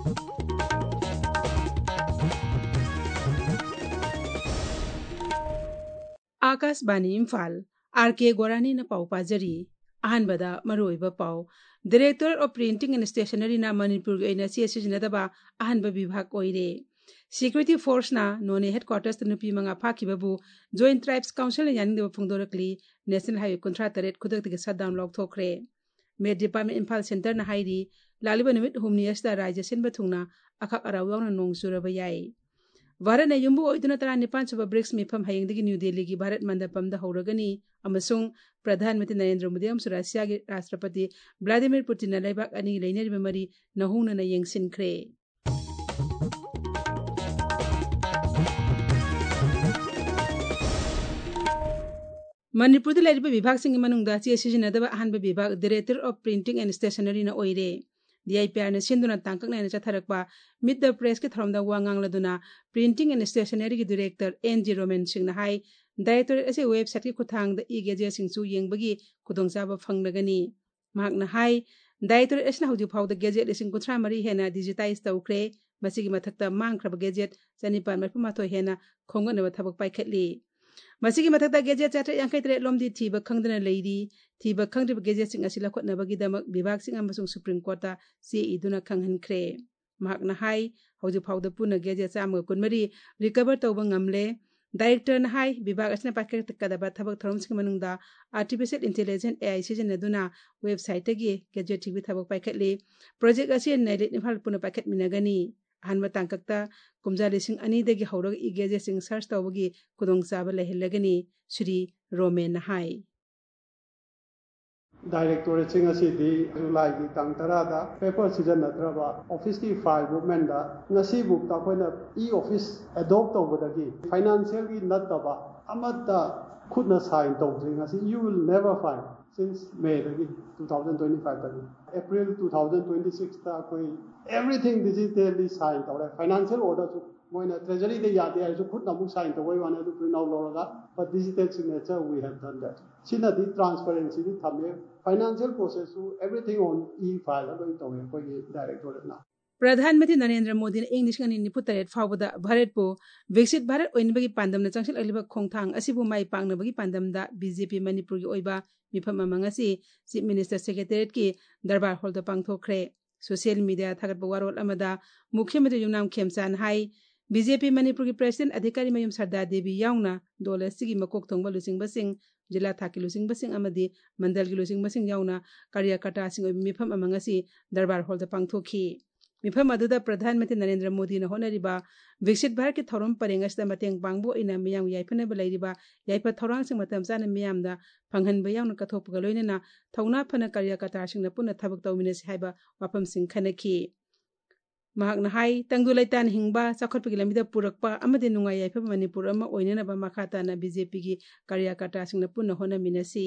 Akashvani Imphal R K. गोरानी न पाउ पाजरी अहनबदा मरोइबा पाउ director of printing and stationery ना मणिपुर गे ना चे सिजनदबा अहनबा विभाग ओइरे सिक्योरिटी फोर्स ना नोने हेडक्वार्टर्स नुपी मंगा फाखिबबु जॉइंट ट्राइब्स काउंसिल यानिंदबा फोंदोरकली नेशनल हाईवे कुंट्रा तरेट खुदकतिगे शटडाउन लौथोखरे मेड डिपार्टमेंट इम्फाल सेंटर ना हाइरी लालिबा नुमित हुमनी असदा राज्य सिनबा थुंगना अखक अराव यावना नोंग चुरबा याई भारत ने युम्बु ओइदुना 39 सुबह ब्रिक्स मिफम हयंगदगी न्यू दिल्ली की भारत मंडपम दा हौरगनी अमसुंग प्रधानमंत्री नरेंद्र मोदी अमसुंग रशिया के राष्ट्रपति व्लादिमीर पुतिन लेबाक अनि लेनेरिबा मरी नहुना यंगसिनख्रे मणिपुर लेरिबा विभाग सिंग मनुंगदा चे सिजनदबा अहनबा विभाग director of printing and stationery ना ओइरे DIPR ने सिंधुना तांककना चथरकपा मिड द प्रेस के थरमदा वांगांगलदुना प्रिंटिंग एंड स्टेशनरी की डायरेक्टर NG रोमेन सिंह हाई डायरेक्टर असे वेबसाइट की खुथांग द ई-गेजेट सिंगसु येंगबगी खुदोंचाबा फंगनगनी मागना हाई डायरेक्टर असना हौजि फाउ द गेजेट लिसिंग कुथ्रा मरी हेना डिजिटाइज तौख्रे मसिगी मथक्ता मांगख्रब गेजेट चनिपाल मरफुमाथो हेना खोंगनबा थबक पाइखटली मसिगी मथक्ता गेजेट चात्रे यांखै तरे लोमदि थीबा खंगदना लेरी थीबा खंगद्रिब गेजेट सिंग असि लखोटनबगीदमक विभाग सिंग अमसुंग सुप्रीम कोर्ट चे इदुना खंगहनख्रे महाकना हाई हौजि फाउद पुना गेजेट चाम कुनमरी रिकवर तौबा ngamle डायरेक्टर ना हाई विभाग असना पाइखटकदबा थबक थरम सिंग मनुंगदा आर्टिफिशियल इंटेलिजेंस AI सिजनदुना वेबसाइट तगी गेजेट थीबि थबक पाइखटली प्रोजेक्ट असि नैले इम्फाल पुना पाइखटमिनगनी अहनबा तांककता कुमजा लिसिंग अनि दगी हौरग ई गेजेट सिंग सर्च तौबगी खुदोंचाबा लेहलगनी श्री रोमेन हाई डायरेक्टोरेट सिंह असिदी जुलाई की तांग तरादा पेपर सीजन नत्रबा ऑफिस की फाइल मूवमेंट दा नसी बुक ता कोइना ई ऑफिस एडॉप्ट तौबदगी फाइनेंशियल की नतबा अमदा खुदना साइन तौद्रिंग असि you will never find since May दगी 2025 दगी अप्रैल 2026 ता कोई एवरीथिंग डिजिटली साइन तौरे फाइनेंशियल ऑर्डर मोइना ट्रेजरी दे यादे आइसु खुद नमु साइन तौबै वाने दु प्रिंट आउट लौरगा but digital signature we have done that सिनादी ट्रांसपेरेंसी दी थमे financial process everything on e file अलोइ तौवे कोई डायरेक्टोरेट ना प्रधानमंत्री नरेंद्र मोदी ने इंग 1993 फाउबदा भारत को विकसित भारत ओइनबगी पांदमना चांगसिल अलिबा खोंथांग असिबु माई पांगनबगी पांदमदा बीजेपी मणिपुर की ओइबा मिफम अमंगसी चीफ मिनिस्टर सेक्रेटरीट की दरबार हॉल द पांगथोखरे सोशल मीडिया थागतबा वारोल अमदा मुख्यमंत्री युमनाम खेमचान हाई बीजेपी मणिपुर की प्रेसिडेंट अधिकारी मयुम सरदार देवी याउना दोलसिगी मकोक थोंगबा लुसिंगबसिंग जिला थाकी लुसिंगबसिंग अमदी मंडल की लुसिंगबसिंग याउना कार्यकर्ता सिंग मिफम अमंगसी दरबार हॉल द पांगथोखी मिफम अदुदा प्रधानमंत्री नरेंद्र मोदी ने होनरिबा विकसित भारत के थौरम परेंगसदा मतेंग पांगबो इना मियाम याइफनबा लैरिबा याइफा थौरांग सिंग मतम चाना मियामदा फंगहनबा याउना कथोपगा लोइनना थौना फना कार्यकर्ता सिंगना पुना थबक तौमिनसि हाइबा वाफम सिंग खनखी महाकना हाई तंगदु लैतान हिंगबा चाखोटपगी लमिदा पुरकपा अमदे नुंगाई याइफा मणिपुर अमा ओइननबा मखाताना बीजेपी की कार्यकर्ता सिंगना पुना होनमिनसि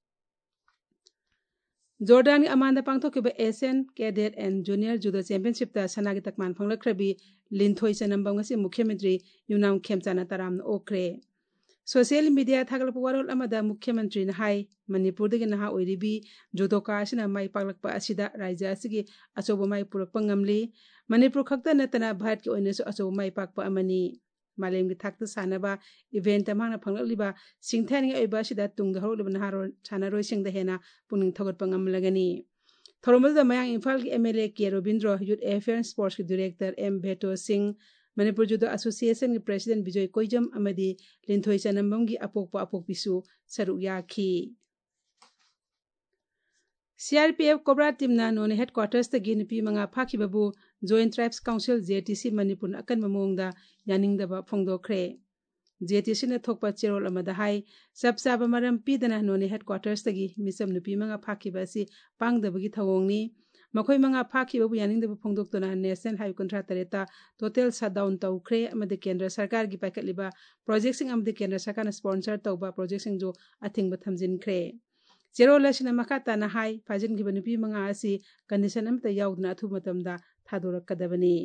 जोर्डान की अमांदा पांगथोकिबा Asian cadet and junior judo championship ता सनागी तकमान फंगलखरबी लिंथोई चनंबम ngasi मुख्यमंत्री युनाम खेमचाना तरामना ओखरे सोशल मीडिया थागलप वारोल अमदा मुख्यमंत्री ना हाई मणिपुर दगी नहा ओइरिबी जूडोका असिना माई पागलकपा असिदा राज्य असिगी अचोबा माई पुरकपा ngamli मणिपुर खक्ता नतना भारत की ओइनसु अचोबा माई पाकपा अमनी मालेम की थाकता सानबा इवेंट अमांगना फंगललिबा सिंथानिंग ओइबा सिदा तुंगदा हरोलिबा नहारो सानारोय सिंगदा हेना पुनिंग थगतपा ngamlagani थोरमलदा मयांग इम्फाल की MLA K Ravindra youth affairs sports की director M Bheto Singh Manipur judo association की प्रेसिडेंट विजय कोइजम अमदी लिंथोई चनंबम की अपोकपा अपोकपिसु सरुक याखी CRPF कोबरा टीम ना नोने हेडक्वार्टर्स तगी नुपी मंगा फाखिबबु joint tribes council JTC Manipur अकन ममोंगदा यानिंगदबा फोंगदोखरे JTC ने थोकपा चेरोल अमदा हाई सबसाबा मरम पीदना नोने हेडक्वार्टर्स तगी मिसम नुपी मंगा फाखिबसि पांगदबगी थवोंगनी मखोय मंगा फाखिबबु यानिंगदबा फोंगदोक्तोना नेशनल हाईवे कुंट्रा तरेता टोटल शटडाउन तौखरे अमदे केंद्र सरकार की पाइकलिबा प्रोजेक्ट सिंग अमदे केंद्र सरकार स्पॉन्सर तौबा प्रोजेक्ट सिंग जो अथिंगबा थमजिनखरे चेरोलसिना मखाताना हाई फाजिनगिबा नुपी मंगा असि कंडीशन अमता याउदना अथु मतमदा थादोरकदबनी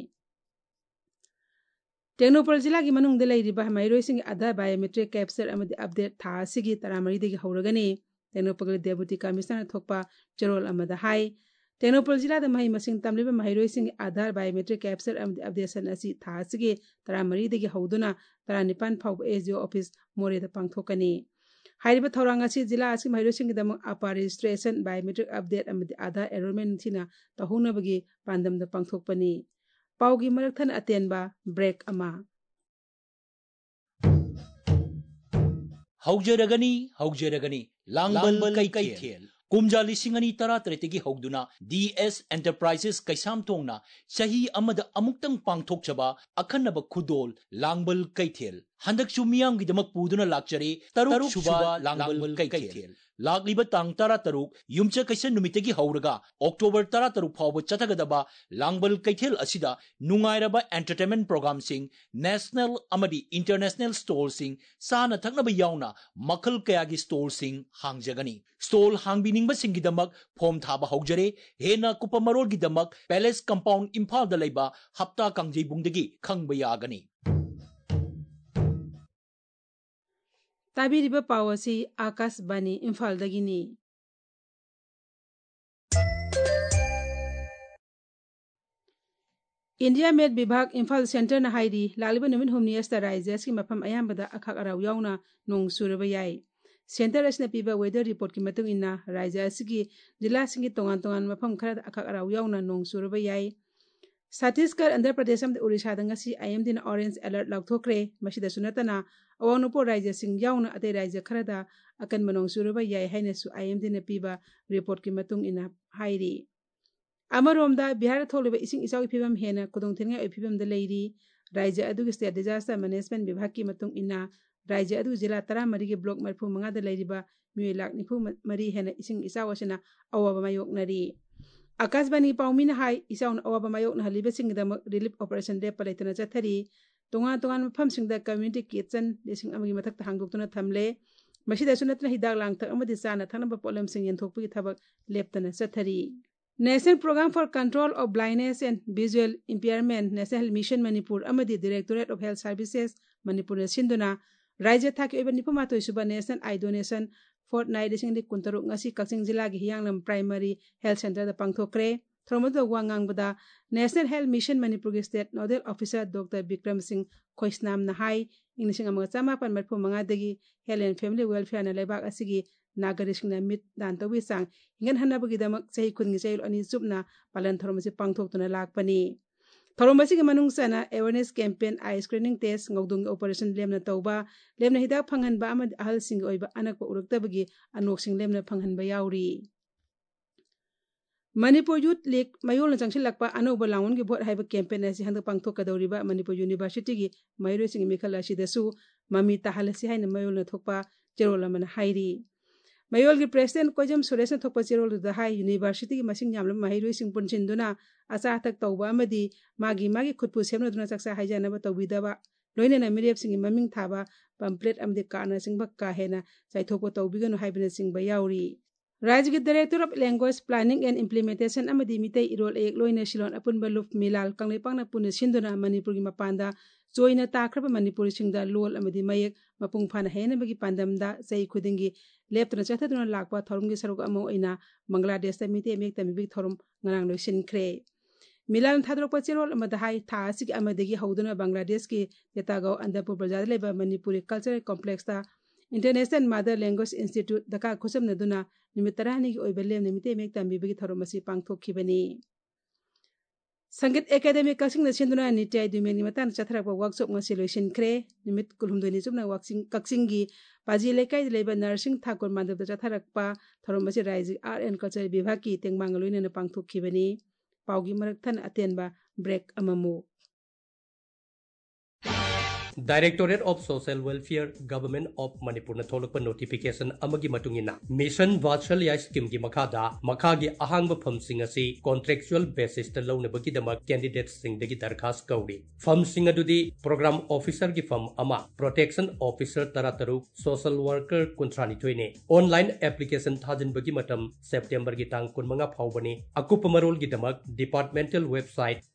टेक्नोपोल जिला की मनुंग लैरिबा माइरोय सिंग आधार बायोमेट्रिक कैप्चर अमदे अपडेट था सिगी तरामरी दगी हौरगनी टेक्नोपोल डेप्यूटी कमिश्नर थोकपा चेरोल अमदा हाई टेक्नोपोल जिला द महै मसिंग तमलिबा महैरोई सिंग आधार बायोमेट्रिक कैप्चर अमदि अपडेशन असि थासिगे 13 दगी हौदुना 19 फाउ एसडीओ ऑफिस मोरे द पांगथोकनी हाइरिबा थौरांग असि जिला असि महैरोई सिंग दम अपा रजिस्ट्रेशन बायोमेट्रिक अपडेट अमदि आधार एनरोलमेंट थिना तहुनबगी पांदम द पांगथोकपनी पाउगी मरकथन अतेनबा ब्रेक अमा हौजरगनी लांगबल कैथेल कुमजा लिसिंगनी तरा तरेतगी हौदुना DS एंटरप्राइजेस कैसाम तोंगना सही अमद अमुक्तंग पांगथोकचबा अखन्नब खुदोल लांगबल कैथेल हंदक मियांग गिदमक पुदुना लाक्चरे तरुक सुबा लांगबल कैथेल लाक्लिबा तांग तरा तरुक युमचा कैसन नुमितगी हौरगा अक्टोबर तरा तरुक फाव चथगदबा लांगबल कैथेल असिदा नुंगाइरबा एंटरटेनमेंट प्रोग्राम सिंग नेशनल अमदी इंटरनेशनल स्टॉल सिंग साना थकनबा यावना मखल कयागी स्टॉल सिंग हांगजगनी स्टॉल हांगबिनिंगबा सिंगिदमक फॉर्म थाबा हौजरे हेना कुपा मरोलगिदमक पैलेस कंपाउंड इम्फाल दा लेबा हप्ता कांगजेबुंगदगी खंगबा यागनी ताबिरिबा पावसी आकाश बानी इम्फाल दगिनी इंडिया मेड विभाग इम्फाल सेंटर न हाइरी लालिबा नुमिन हुमनी अस्ता राज्य की मफम अयामबदा अखाक अराव याउना नोंग सुरबा याई सेंटर असना पीबा वेदर रिपोर्ट की मतुंग इन्ना राज्य असगी जिला सिंगी तोंगान तोंगान मफम खरद अखाक अराव याउना नोंग सुरबा याई छत्तीसगढ़ आंध्र प्रदेश अमद उड़ीसा दंगसी आईएमडी न ऑरेंज अलर्ट लाउथोक्रे मसिदा सुनतना अवानुपो राज्य सिंग याउना अते राज्य खरदा अकन मनोंग सुरबा याई हाइनसु आईएमडी न पीबा रिपोर्ट की मतुंग इन्ना हाइरी अमरोमदा बिहार थोलिबा इसिंग इचाउ फिबम हेना कुदोंथेंगा फिबम द लेरी राज्य अदुग स्टेट डिजास्टर मैनेजमेंट विभाग की मतुंग इन्ना राज्य अदु जिला 13 के ब्लॉक 35 द लेरिबा मिय लाख 94 हेना इसिंग इचाउ असना अवाबा मायोकनरी आकाशवाणी पाउमिना हाई इचाउन अवाबा मायोकन हलिबा सिंगदम रिलीफ ऑपरेशन लेप पलेतना चथरी तोंगा तोंगा मफम सिंगदा कम्युनिटी किचन लिसिंग अमगी मथक हांगदोक्तुना थमले मसिदा सुनतना हिदाक लांगथक अमदि चाना थनबा पोलम सिंग यंथोकपगी थबक लेपतना चथरी national programme for control of blindness and visual impairment national mission Manipur अमदी directorate of health services Manipur सिंधुना राज्य थाकी ओइबा 93 सुबा नेशनल आई डोनेशन फोर्टनाइट लिसिंग कुंतरुक ngasi कक्सिंग जिला की हियांगलम प्राइमरी हेल्थ सेंटर द पांगथोक्रे थ्रोमद वांगांगबदा नेशनल हेल्थ मिशन मणिपुर के state nodal officer doctor Vikram Singh Khoisnam नहाई इंग्लिशिंग अमगा चमापन मरफु मंगादगी हेल्थ एंड फैमिली वेलफेयर न लेबाक असिगी नागरिकसिंगना मित दान तौबी सांग हिंगन हन्नबगीदमक सही खुनगी चैल अनि चुपना पालन थरोमसी पांगथोक्तुना लाकपनी थरोमसीगी मनुंगसना awareness campaign eye screening test ngawdung operation लेमना तौबा लेमना हिदाक फंगहनबा अमद अहलसिंग ओइबा अनकपा उरक्तबगी अनोकसिंग लेमना फंगहनबा याउरी मणिपुर यूथ लीग मयोल चंगसिलकपा अनौबा लाउनगी भोट हाइबा कैंपेन असि हंदक पांगथोकदौरिबा मणिपुर यूनिवर्सिटी की मयूरसिंग मिखल असिदसु ममी ताहलसी हाइन मयोल थोकपा चेरोल अमन हाइरी मयोल की प्रेसिडेंट कोजम सुरेश थोकपा चेरोल द हाई यूनिवर्सिटी की मसिंग यामलम महिरोइसिंग पुनसिंदुना अचाथक तौबा अमदी मागी खुदपु सेमनदुना चक्सा हाइजानबा तौबिदबा लोइनना मिरेपसिंग ममिंग थाबा पंपलेट अमदी काना सिंग बक्का हेना चाइथोपो तौबिगनु हाइबना सिंग बयाउरी राज्य के director of language planning and implementation अमदी मितै इरोल एक लोइना सिलोन अपुनबा लुफ मिलाल कंगलेपांगना पुन सिंदुना मणिपुर की मपांदा जोइना ताख्रबा मणिपुर सिंगदा लोल अमदी मयक मपुंग फाना हेनबगी पांदमदा सही खुदिंगी लेप्तना चथदुना लाकपा थोरमगी सरुक अमो ओइना बांग्लादेश मिते मेक तमिबिक थोरम ngarang लोइसिनख्रे मिलान थादरोपा चेरोल अमदा हाई था असिगी अमदगी हौदुना बांग्लादेश की तेतागाव अंदरपुर बाजार लेबा मणिपुरी कल्चरल कॉम्प्लेक्स ता international mother language institute Dhaka खुसमनदुना निमित 13 की ओइबा लेम निमिते मेक तमिबिगी थोरमसी पांगथोखिबनी संगीत एकेडमी कक्सिंग सिंधुना नित्य दुमेनी मतन चथरक वर्कशॉप ngasi लोइसिनख्रे निमित कुलहुमदोनी चुमना वर्कसिंग कक्सिंगी पाजी लेकाई लेबा नर्सिंग ठाकुर माधव चथरकपा थोरमसी राज्य आर्ट एंड कल्चर विभाग की तेंगमांग लोइनना पांगथोखिबनी पाउगी मरकथन अतेनबा ब्रेक अममो Directorate of Social Welfare Government of Manipur na tholokpa notification amagi matungina Mission Vatsalya scheme gi makhada makhagi ahangba phamsing asi contractual basis ta launabagi damak candidates sing dagi darkhas kauri phamsing adudi program officer gi pham ama protection officer tarataru social worker kuntrani thoine online application thajin bagi matam September gi tang 15 phawbani akupa marol gi damak departmental website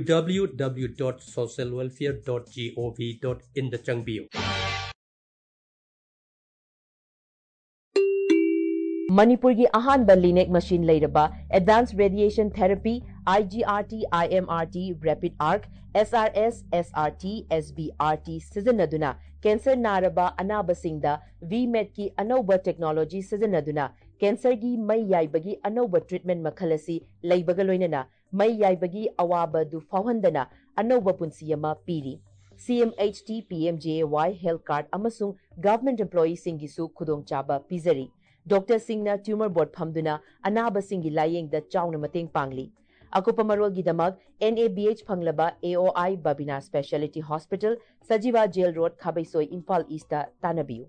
www.socialwelfare.gov in the Changbio. Manipur gi ahanba linek machine leiraba advanced radiation therapy IGRT IMRT rapid arc SRS SRT SBRT sizinaduna cancer naraba anabasingda VMED ki anauba technology sizinaduna cancer gi mai yaibagi anauba treatment makhalasi leibaga loinana mai yaibagi awaba du fauhandana anauba punsiyama piri CMHT PMJAY health card amasung government employees singisu khudong chaba pizari Dr. Singh tumor board phamduna anaba singi layeng da chauna mateng pangli akupa marol gi damag NABH phanglaba AOI Babina Specialty Hospital Sajiva Jail Road Khabaisoi Imphal East tanabiu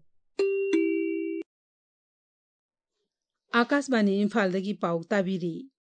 Akashbani Imphal dagi pau tabiri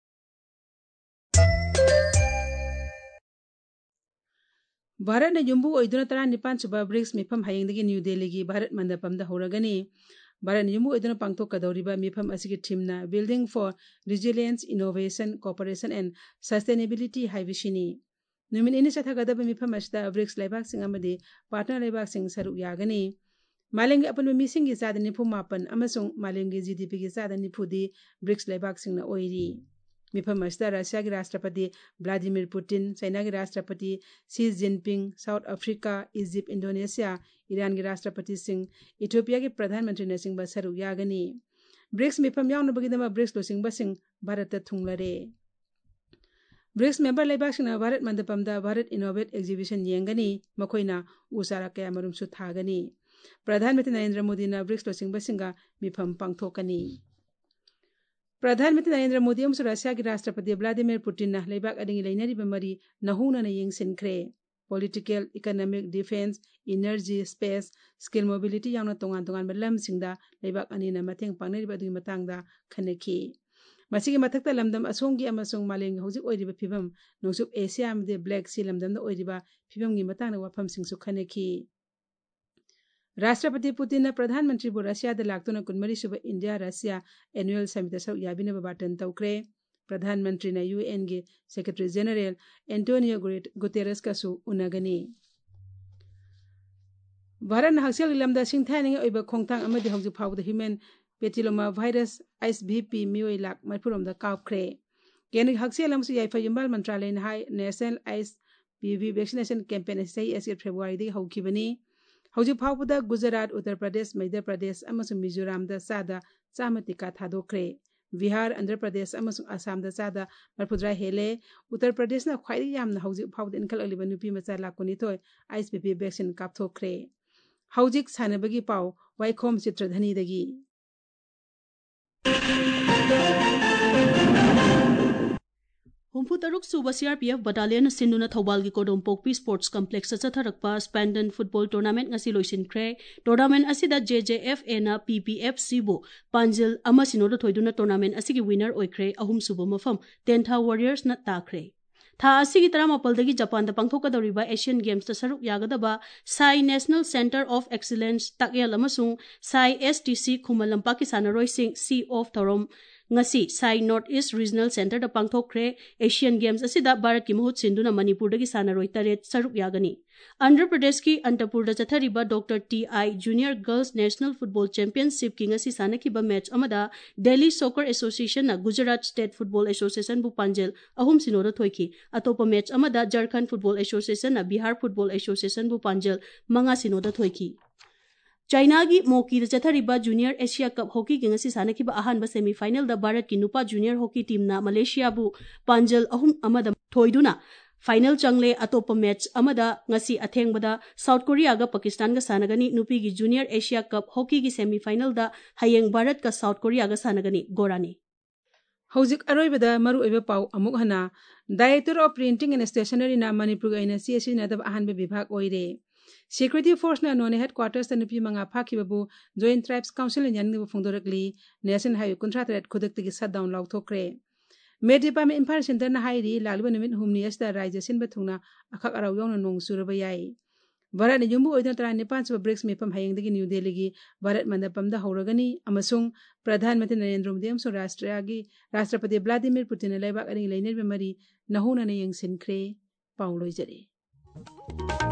Bharat na yumbu oiduna tara nipan suba BRICS mifam hayengdagi New Delhi gi Bharat mandapamda horagani Bharat na yumbu oiduna pangthok kadawriba mifam asigi thimna Building for Resilience, Innovation, Cooperation and Sustainability haibishini numin ini chathagadaba mifam asida BRICS laibak sing amadi partner laibak sing saruk yagani Malengi apan mising gi sada nipu mapan amasung malengi GDP gi sada nipu di BRICS laibak sing na oiri Mifam asida Russia gi Rashtrapati Vladimir Putin, China gi Rashtrapati Xi Jinping, South Africa, Egypt, Indonesia, Iran gi Rashtrapati Singh, Ethiopia gi Pradhan Mantri na Singh ba saruk yagani. BRICS mifam yauna bagidama BRICS lo Singh ba Singh Bharat ta thunglare. BRICS member laibak sing na Bharat mandapamda Bharat Innovate Exhibition yengani makoina usara kaya marum su thagani. Pradhan Mantri Narendra Modi na BRICS lo Singh ba Singha mifam pangthokani. Pradhanmantri Narendra Modi amsung Russia ki Rashtrapati Vladimir Putin na laibak adingi lainariba mari nahuna na yengsinkre political, economic, defense, energy, space, skill mobility yauna tongan lam singda laibak ani na mateng pangnariba adingi matangda khanaki masigi mathakta lamdam asonggi amasung maleng hojik oiriba phibam nongsup Asia amde Black Sea lamdamda oiriba phibam gi matangna wafam singsu khanaki Rashtrapati Putin na Pradhan Mantri bu Russia da laktuna kunmari suba India Russia annual summit sa yabina babatan tawkre Pradhan Mantri na UN ge Secretary General Antonio Guterres ka su unagani Bharat na haksel lamda singthani oiba khongtang amadi hojik phawda human papilloma virus HVP mioi lak marpurom da kawkre genik haksel amsu yaifa yumbal mantralay na hai National HPV vaccination campaign sai as February di hawkibani Hojik phawbada Gujarat, Uttar Pradesh, Madhya Pradesh amasung Mizoram da sada chamatika thadokre Bihar, Andhra Pradesh amasung Assam da sada marpudra hele Uttar Pradesh na khwairi yamna hojik phawda inkal aliba nupi macha lakoni toy HPV vaccine kapthokre hojik sanabagi paw waikhom chitradhani dagi Humpu Taruk Suba CRPF Battalion Sinduna Thaubalgi Kodom Pokpi Sports Complex Chatharakpa Spandon Football Tournament ngasi loisinkhre tournament asida JJFA na PPF Sibu Panjil amasinoda thoiduna tournament asigi winner oikhre ahum suba mafam Tentha Warriors na takhre Tha asigi tara mapaldagi Japan da pangthokadoriba Asian Games ta saruk yagadaba Sai National Center of Excellence Takyal amasung Sai STC Khumalampa ki sanaroi sing Sea of Thorom ngasi Sai North East Regional Center da pangthokre Asian Games asida Bharat ki mahut sinduna Manipur dagi sanaroi taret saruk yagani Andhra Pradesh ki Antapur da chathariba Dr. TI Junior Girls National Football Championship ki ngasi sanakiba match amada Delhi Soccer Association na Gujarat State Football Association bu Panjel ahum sinoda thoiki atopa match amada Jharkhand Football Association na Bihar Football Association bu Panjel manga sinoda thoiki China gi Moki da chathariba Junior Asia Cup Hockey ki ngasi sanakiba ahanba semi final da Bharat ki Nupa Junior Hockey team na Malaysia bu Panjal ahum amada thoiduna final changle atopa match amada ngasi athengbada South Korea ga Pakistan ga sanagani nupi gi Junior Asia Cup Hockey gi semi final da hayeng Bharat ka South Korea ga sanagani gorani Hojik aroibada maru oiba paw amuk hana Director of Printing and Stationery na Manipur ga ina CSC na dab ahanba bibhag oire Security Force na none headquarters ta nupi manga phakibabu Joint Tribes Council in yanni bu phongdorakli National Highway Kuntratret khodaktagi shutdown lauthokre Med Department Imphal Center na hairi lalba numit humni asda Raja Sinba thungna akhak araw yawna nong suraba yai Bharat na yumbu oidna tara nipan suba BRICS mifam hayengdagi New Delhi gi Bharat mandapamda horagani amasung Pradhan Mantri Narendra Modi amsung Rashtrapati Vladimir Putin na laibak ading lainarba mari nahuna na yengsinkre pauloi jare